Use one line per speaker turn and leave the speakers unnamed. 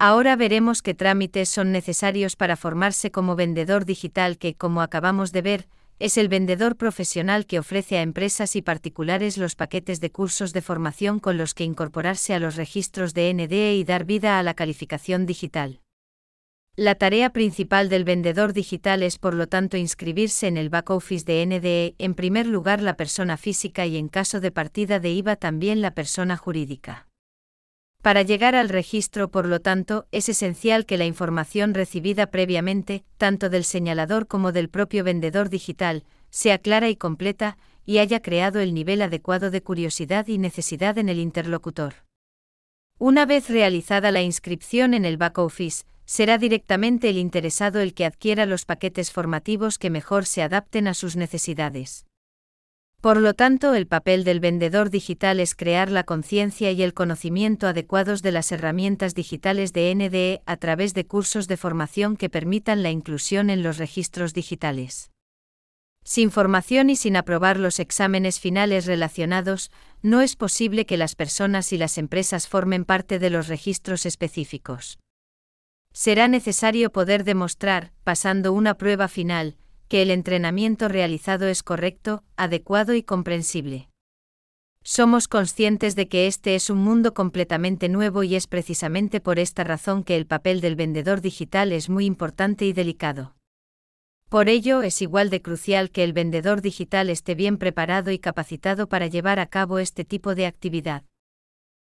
Ahora veremos qué trámites son necesarios para formarse como vendedor digital que, como acabamos de ver, es el vendedor profesional que ofrece a empresas y particulares los paquetes de cursos de formación con los que incorporarse a los registros de NDE y dar vida a la calificación digital. La tarea principal del vendedor digital es, por lo tanto, inscribirse en el back office de NDE, en primer lugar la persona física y en caso de partida de IVA también la persona jurídica. Para llegar al registro, por lo tanto, es esencial que la información recibida previamente, tanto del señalador como del propio vendedor digital, sea clara y completa, y haya creado el nivel adecuado de curiosidad y necesidad en el interlocutor. Una vez realizada la inscripción en el back office, será directamente el interesado el que adquiera los paquetes formativos que mejor se adapten a sus necesidades. Por lo tanto, el papel del vendedor digital es crear la conciencia y el conocimiento adecuados de las herramientas digitales de NDE a través de cursos de formación que permitan la inclusión en los registros digitales. Sin formación y sin aprobar los exámenes finales relacionados, no es posible que las personas y las empresas formen parte de los registros específicos. Será necesario poder demostrar, pasando una prueba final, que el entrenamiento realizado es correcto, adecuado y comprensible. Somos conscientes de que este es un mundo completamente nuevo y es precisamente por esta razón que el papel del vendedor digital es muy importante y delicado. Por ello, es igual de crucial que el vendedor digital esté bien preparado y capacitado para llevar a cabo este tipo de actividad.